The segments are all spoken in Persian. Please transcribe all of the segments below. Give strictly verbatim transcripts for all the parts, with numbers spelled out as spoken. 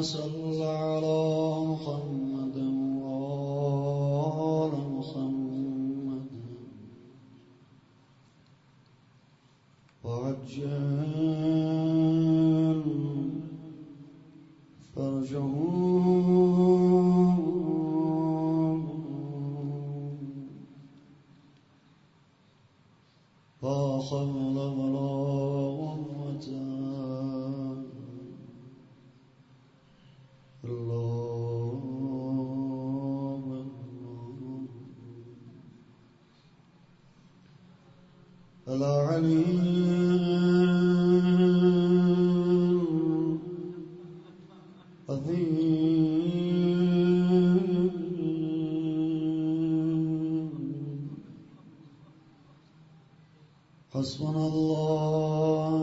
صل على محمد وآل محمد وعجل فرجهم لا حول ولا قوة إلا بالله العلي حسبنا الله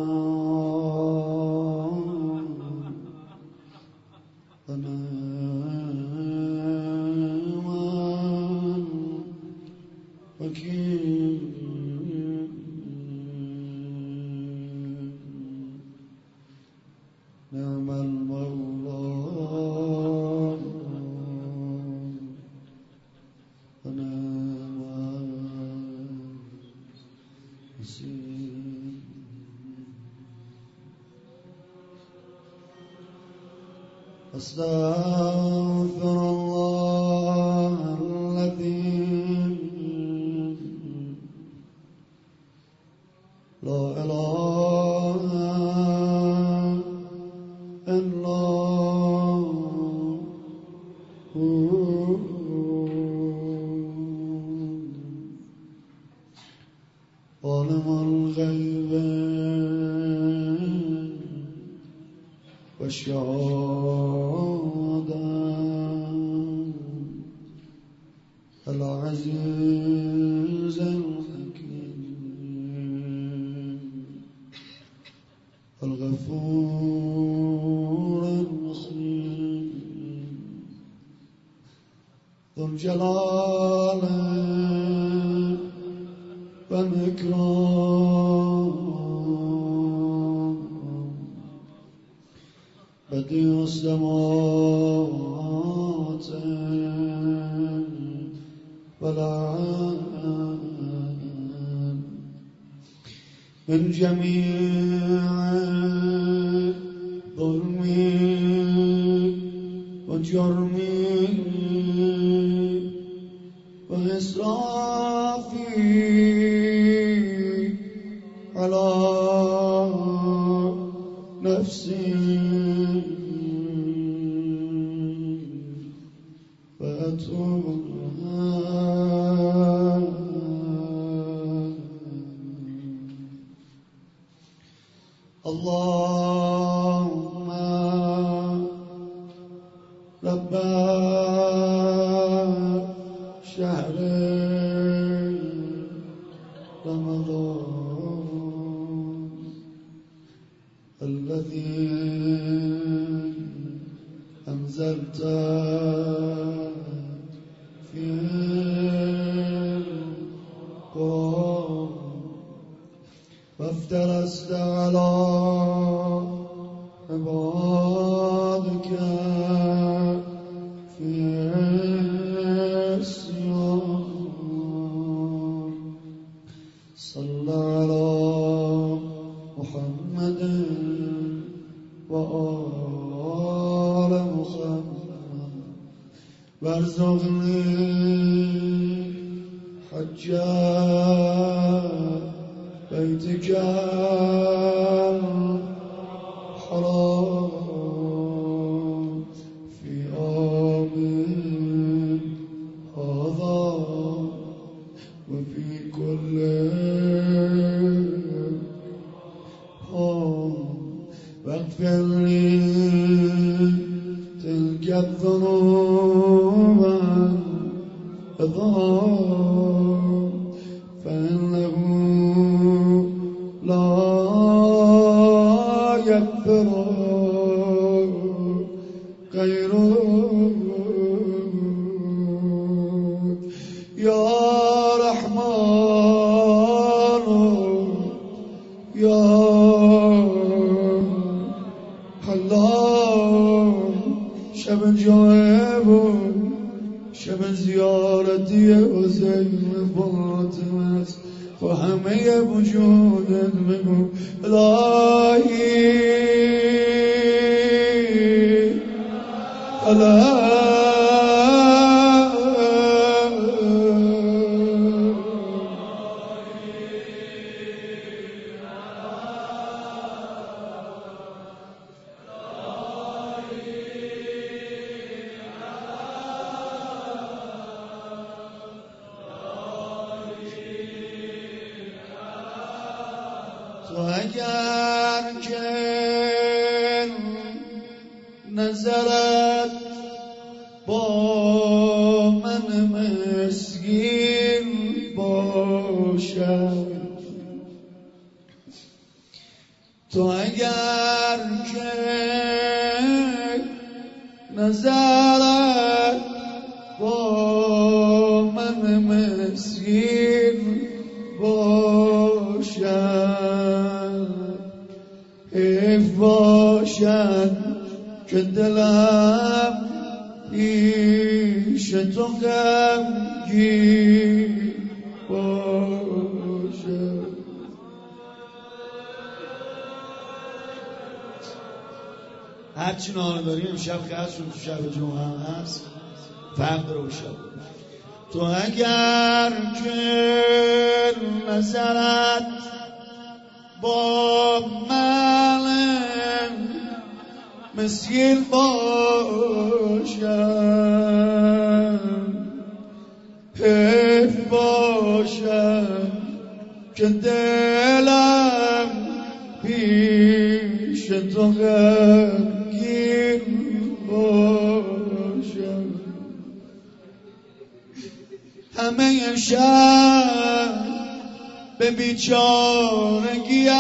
ونعم الوكيل نعم المولى ونعم النصير. أستغفر الله الذي لا إله إلا هو عالم الغيب والشهادة العزيز الحكيم الغفور الرحيم ذو الجلال والإكرام بديع السماوات والأرض من جميع ظلم وجرم وإسراف على نفسي فأتوب اللهم رب شهر رمضان الذي أنزلت فيه القرآن وافترست على عبادك في الصيام صل على محمد وآل محمد وارزقني حج بيتك الحرام في عام هذا وفي كل عام واغفر لي تلك الذنوب العظام فإنه لا يغفر غيرك يا رحمن يا حلال شب جمعه بود شب زیارتی حسین فاطمه است با همه وجودت بگو الهی الهی تو اگر که نظرت با من مسکین باشد تو اگر که نظرت با من مسکین باشد حیف باشد که دلم پیش تو غمگین باشد. هرچی نانه داریم امشب خرج شد تو شب جمعه هم هست فرق داره و شب تو اگر که نظرت با من مسکین باشد حیف باشد که دلم پیش تو غمگین باشد همه شب به بیچارگیم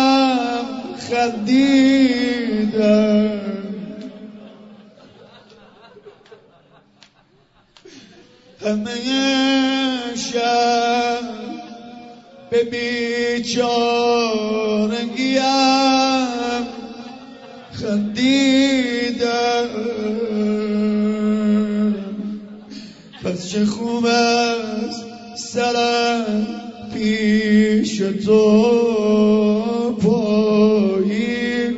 خندیدم همه شب به بیچارگیم خندیدم پس چه خوب است سرم پیش تو پایین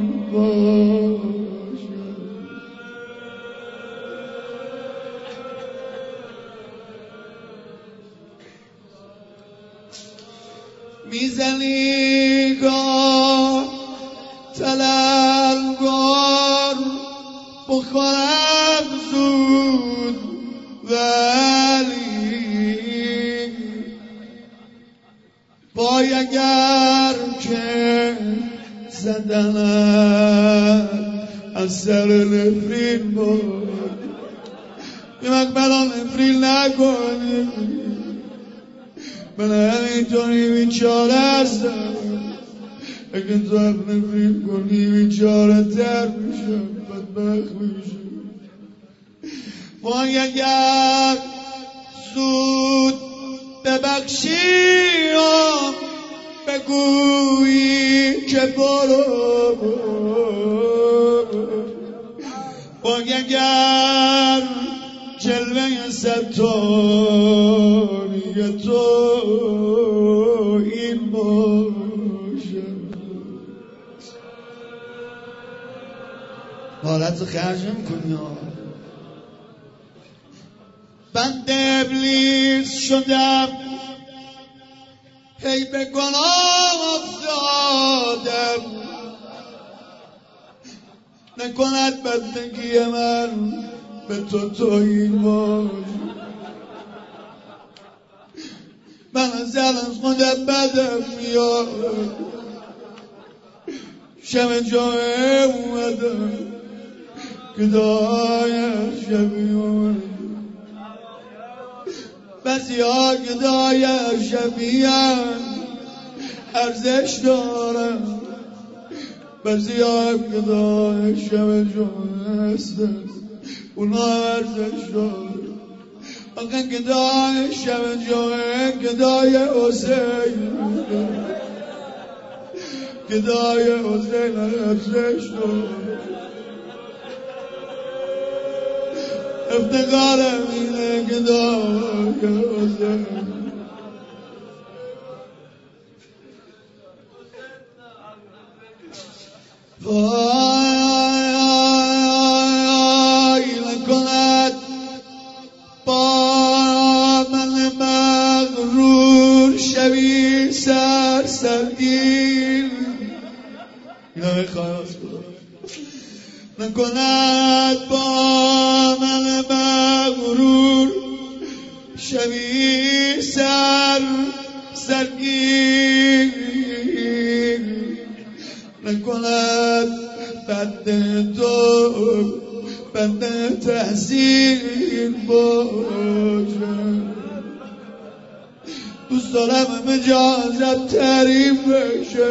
باشد میزنی گاه تلنگار بخورم زود ولی پای اگر که زدنم از سر نفرین بود بیمک بلا نفرین نکنی من همینطوری بیچاره هستم اگه تو هم نفرین کنی بیچاره تر میشم بدبخت میشم پای اگر زود ببخشیم بگویی که برو وای اگر جلوه ستاری تو این باشه حالت رو خرج نمی‌کنی بند ابلیس شدم هی به گناه افتادم نکند بندگی من به تو توهین باش من از الان خودم بدم میاد شب جمعه اومدم گدای شبی اومدم بعضی ها گدای شبی ارزش دارم بعضی ها گدای شب جمعه هستن اونا ارزش دارم آقا گدای شب جمعه گدای حسین گدای حسین ارزش دارم افتقارم اینه که دایم وای نکند با من مغرور شوی سر سرگیر اینه خواهد نکند با من مغرور شوی سر سرگیر نکند بد تو بد تحصیل باشه دوست دارم همه جا ازت تعریف بشه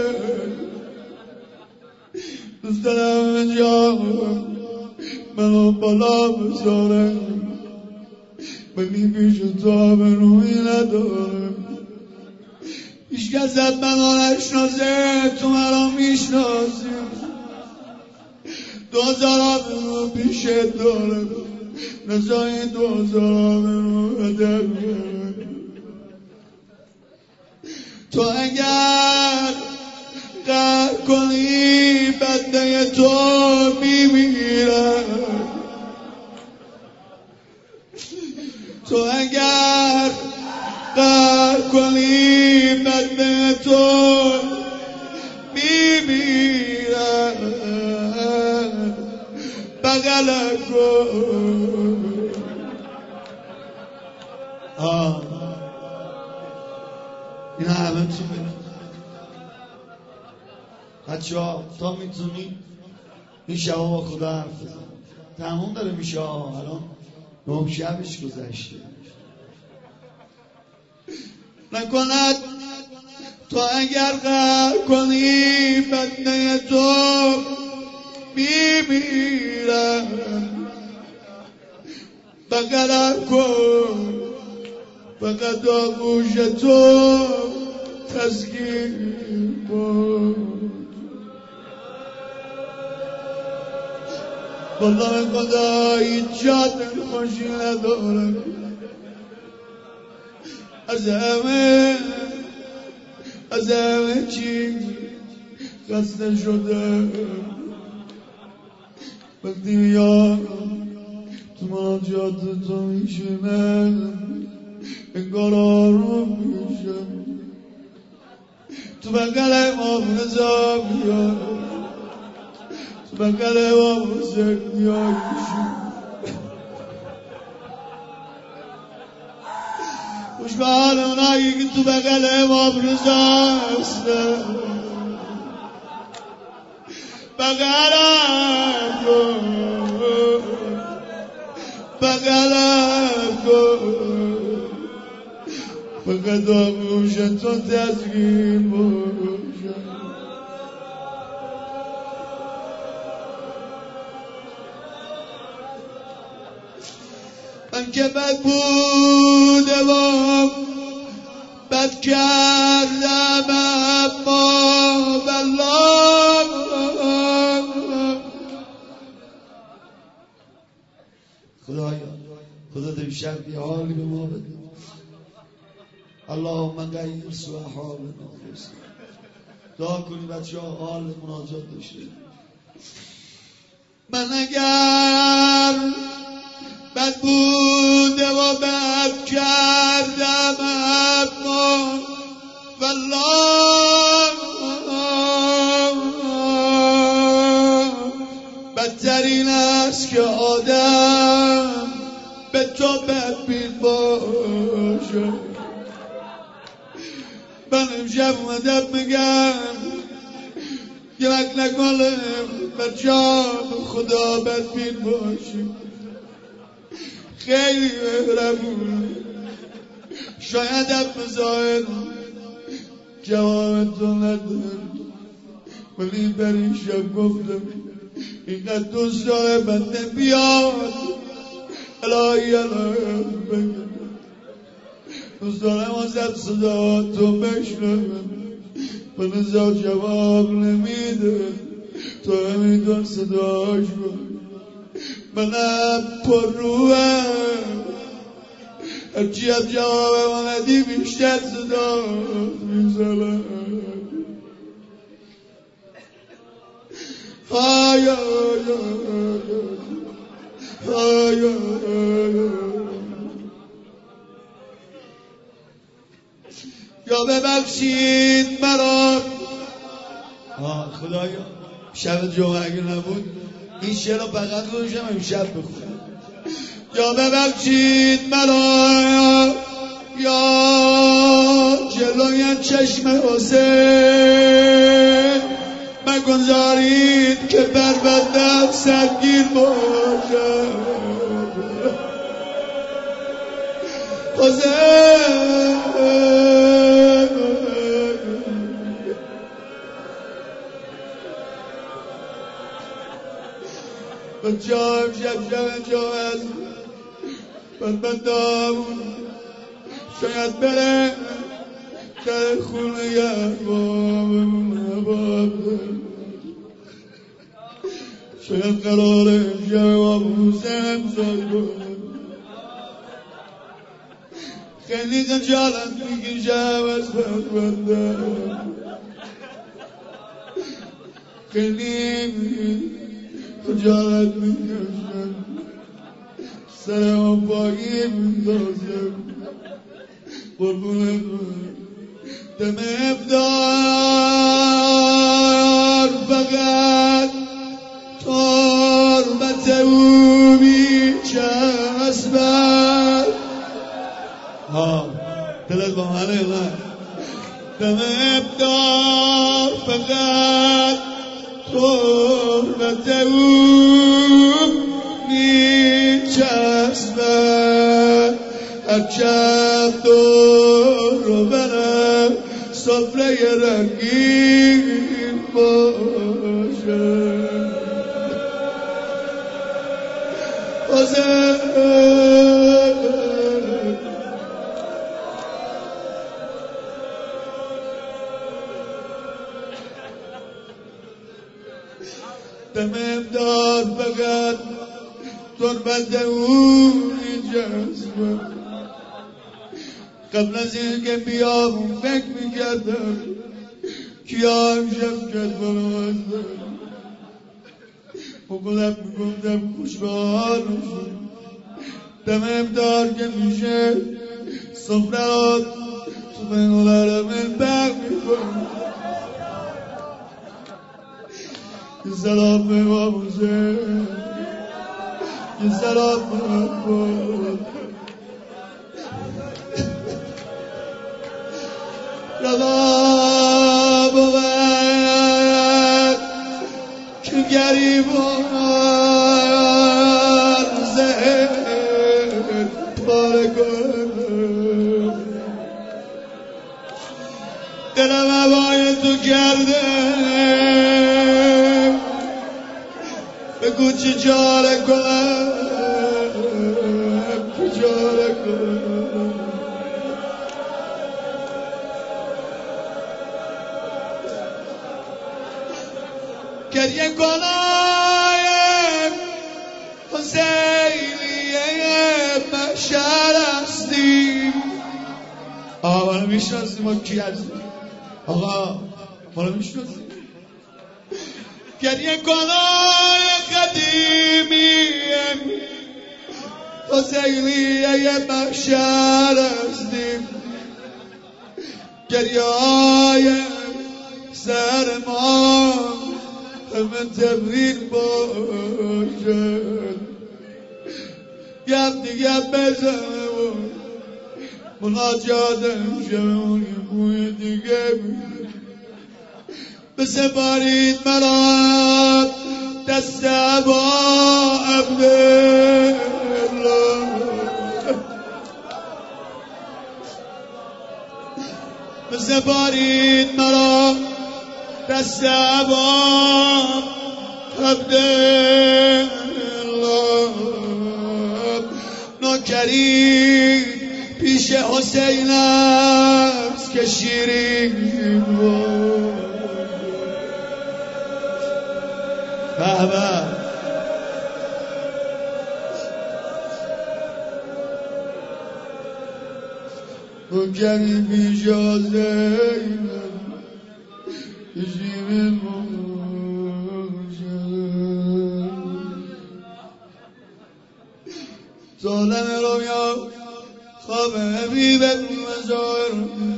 دوست دارم همه جا منو بالا بذارم ولی پیش تو به روی ندارم هیچ کس منو نشناسه تو منو میشناسی دوزارم رو پیشت دارم نزای دوزارم رو هدر تو اگر قهر کنی بنده تو میمیرم تو اگر قهر کنی بنده تو میمیرم بغل کن آه این همه چی بچه ها تا میتونی این شبا با خدا حرف بزن تموم داره میشه ها الان نوم شبش گذشته نکند تو اگر قهر کنی بنده تو میمیرم بغل کن فقط آغوش تو تسکین بود والله خدا هیچ جا دلخوشی ندارم از همه از همه چی خسته شده وقتی میارم تو مناجات تو میشنم انگار آروم میشم تو بغل امام رضا بیار تو بغل امام حسین بیار خوش به حال اونایی که تو بغل امام رضا هستن بغلم کن بغلم کن فقط آغوش تو تسکین باشه من که بد بوده و بد کردم اما والله خدایا خدا دیشب یه حالی به ما بده اللهم غیر سوء حالنا دعا کنی بچه ها حال مناجات داشته من اگر بد بوده و بد کردم اما والله بدترین است که آدم به تو بدبین باشه من امشب اومدم میگم یه وقت نکنم بچه ها خدا بدبین باشیم خیلی مهربون شاید هم بظاهر جواب تو ندارم ولی بر این شب گفتم اینقدر دوست داره بنده بیاد الهی الهی بگم دوست دارم ازت صدا تو بشنوم من ازا جواب نمیده تو همینطور صداش کن منم پر روم هرچی از جواب آمدی بیشتر صدا میزنم های های یا ببخشید مرا خدایا شب جمعه اگه نبود این شعر رو فقط گذاشتم امشب بخونم یا ببخشید مرا یا جلوی چشم حسین مگذارید که بربندم سرگیر باشد حسین بچه ها امشب شب جمعه است بدبندم شاید بره در خونه ارباب شاید قرار امشب امام حسین امضای کنه خیلی خجالت میکشم از بدبندم خیلی خجالت میکشم سرم پاکی میندازم قربونت دم افطار فقط تربت او میچسبد ها دلت با منه نه دم افطار فقط تربت او میچسبد هرچند دور رو برم سفره رنگین باشه حسین دمم دار فقط تربت اون جذبه قبل از اینکه بیام فکر میکردم کیا امشب کرد بلوازم با خودم میگفتم خوش به حالشون دمم دار که میشه سفره را تو بین العالمین برق میکنم یه سلام به امام حسین یه سلام به امام رضا بود که گریبان زهر پاره کنم دلم هوای تو کرده بگو چی چاره کنم چی چاره کنم گریه کنایم حسینیه محشر هستیم آقا منو میشناسیم ما کی هستیم آقا منو میشناسیم گریه کنای قدیمیم حسینیه محشر هستیم گریه های سر ما همه تبریک باشد گم دیگه بزنه و مناجاتم شمون یه بوی دیگه میده بسپارید مرا دست عبا عبدالله بسپارید مرا دست عبا عبدالله نوکری پیش حسین است که شیرین بود بابا کردی پیش حسین کشیم سالم رویا خواب حبیبت مزار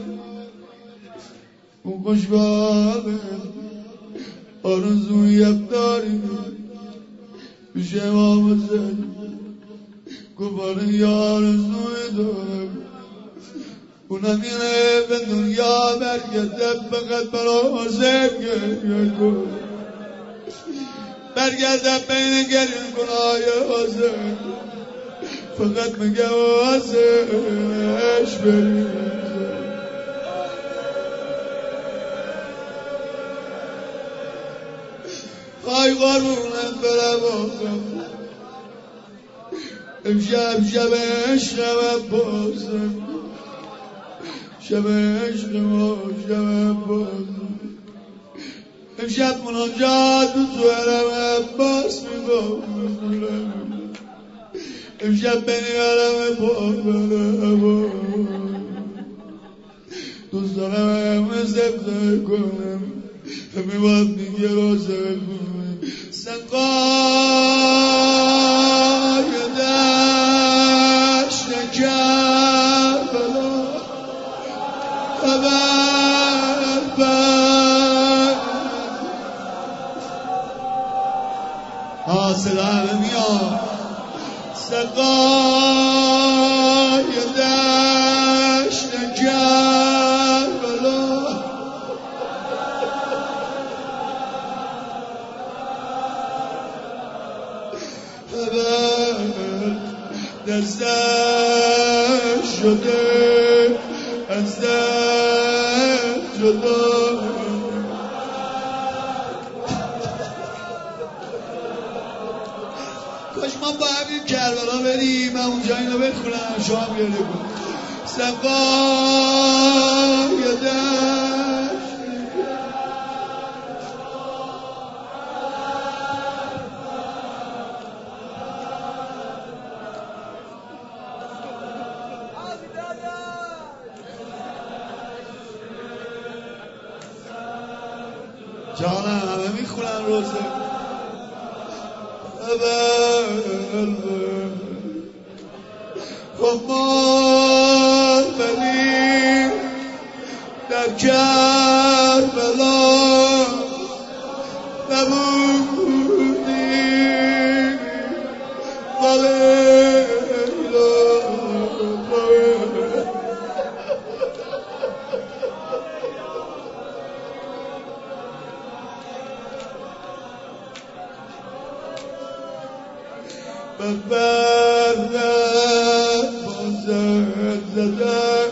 اون خوشباله آرزوی ابداری پیش امام حسین گفاره یا آرزوی دارم اونم اینه به دنیا برگرده فقط برا حسین گریه کن برگرده بین گریه کنای حسین فقط میگه واسش بریم خواهی قربونت برم آقا امشب شب عشقم بازم شب عشق ما شب بازم امشب مناجات تو حرم عباس میبارم امشب بنی علم پاک دوست دارم همه سبزه کنم همه باید دیگه روزه کنم سنقای دشت کربلا خبر بر حاصل همه میاد سقای دشت کربلا خبر دستش شده از دست جدا کاش ما با همین کربلا بریم من اونجا اینو بخونم شما هم گریه کن سقای دشت جانم همه میخونن روزه خمار بلی در کربلا نبودی ببرد بازد زدن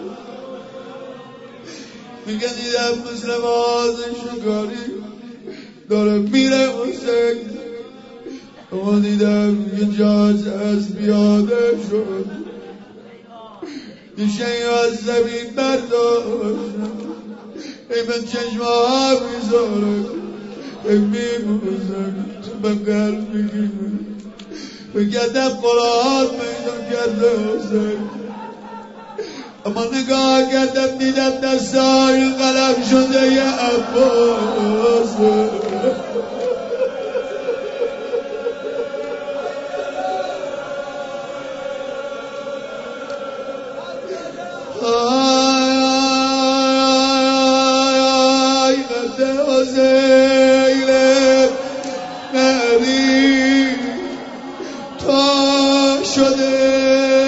میگه دیدم مثل باز شکاری داره میره حسین اما دیدم یه جاز از بیاده شد یه شیعه از زمین برداشتم ای من چشمه میذاره ای میبوزم تو بقل میگیرم بگردم قرآن پیدا کرده حسین اما نگاه کردم دیدم دستای قلم شده یه عباس آی قد حسین نبی تا شده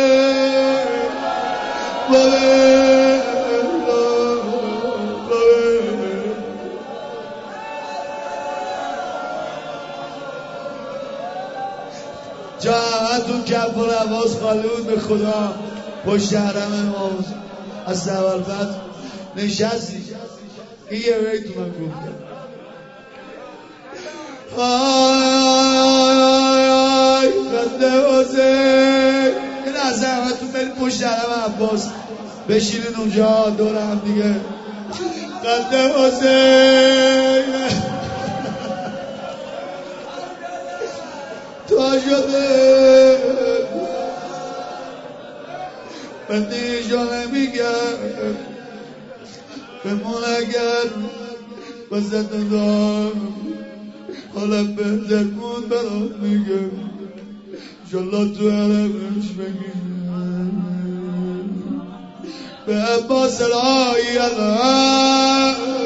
جا تو کف و نواز خالی بود به خدا پشت حرم امام از اول بعد نشستی این یه بیت تو من گفتم آی قد حسین این از احمد تو برید پشت حرم عباس بشینین اونجا دور هم دیگه قد حسین تا شده من دیجا نمیگم بمون اگر وسط دار حالم بهتر مون برات میگم انشالله تو عربش بگیم به عباس الهی الهی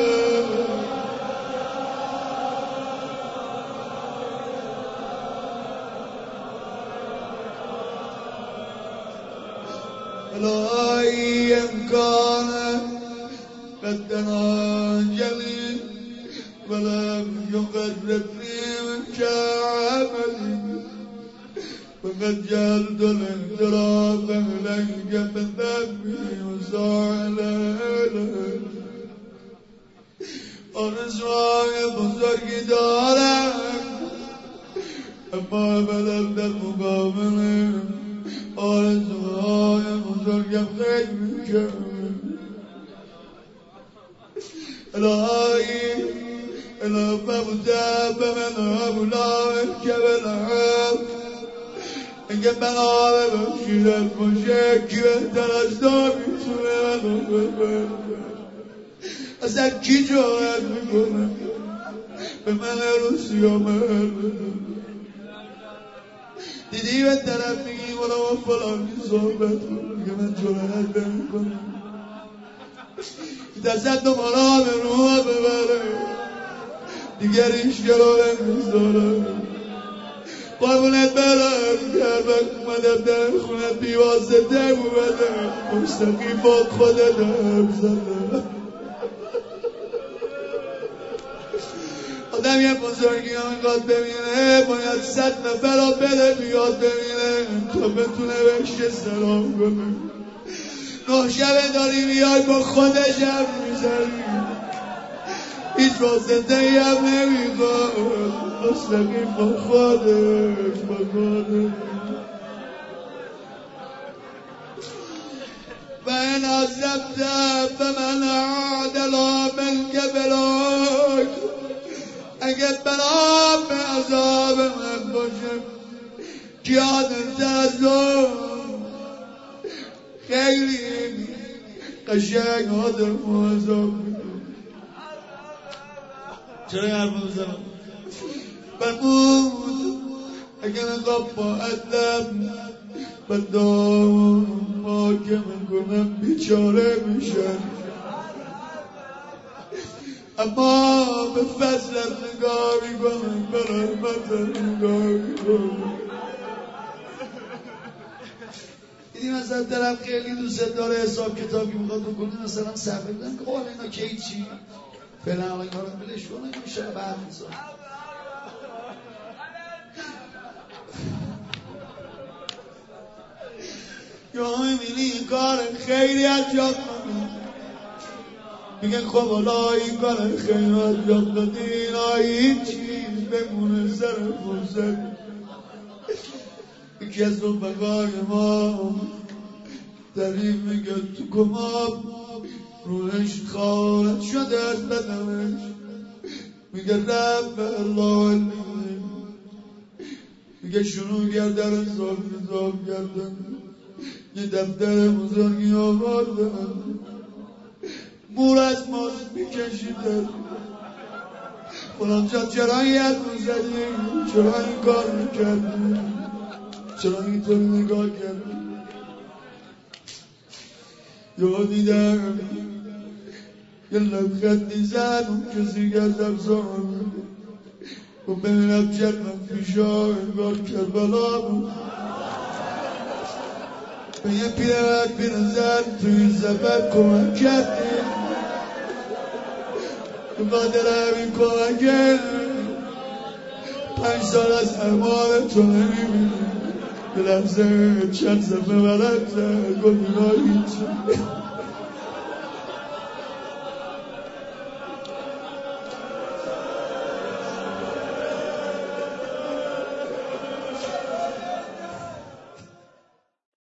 الهی امکان قدنا جلی ولم يقربني منك عملي فقد جعلت الانحراف إليك من ذنبي وسعى آرزوهای بزرگی دارم اما بدم در مقابل آرزوهای بزرگم خیلی میکنم الهی الهی بودم به من هبولای که بلهم اگه من آره بخشیدت باشه کی بهتر از تو میتونه منو ببره اصلا کی جرأت میکنه به من روسی و من دیدی به طرف میگی ولا با فلانی صحبت کن که من جرأت نمیکنم دست دوباره آب روح ببره دیگر ایش گرو نمیذاره قربونت برم گربک اومدم در خونت بیواسطه اومدم مستقیم با خودت هم زدم آدم یه بزرگی هم اینقدر ببینه باید صد نفر را بده بیاد ببینه تا بتونه بهش سلام کنه نه شبه داری بیای با خودش هم میزنی هیچ واسطه ای هم نمیخواد مستقیم با خودش با خودش و این عذبت فمن عادلا ملک بلاک اگه بلا به عذاب من باشه کی عادلتر از تو خیلی قشنگ آدم و عذاب چرا این حرف بزنم فرمود اگه نقاب با عدلم بدام ما که میکنم بیچاره میشن اما به فضلت نگاه میکنم به رحمتت نگاه میکنم دیدی مثلا طرف خیلی دوست داره حساب کتابی میخواد بکنه مثلا صفحه بدن که حالا اینا کی چی فعلا حالا اینا رو بلش کنه میشه بعد میزان یا میبینی این کار خیلی انجام کنی میگن خب حالا این کار خیلی انجام دادی اینا هیچ چیز بمونه سر فرصت یکی از رفقای ما تعریف میگه تو کماب روحش خارج شده از بدنش میگه رب الله میگه شروع کردن حساب حساب کردن یه دفتر بزرگی آوردن مور از ماست میکشیدن فلان جا چرا این حد میزدی چرا این کار میکردی چرا اینطور نگاه کردی یا دیدم یه لبخندی زد اون کسی گردم زمان و ببینم جرمم پیشا انگار کربلا بود به یه پیرمرد پیرزن توی این سفر کمک کردیم به خاطر همین کمکه پنج سال از اعمال تو نمیبینیم به لحظه چند صفحه بلد زد گفت اینا هیچی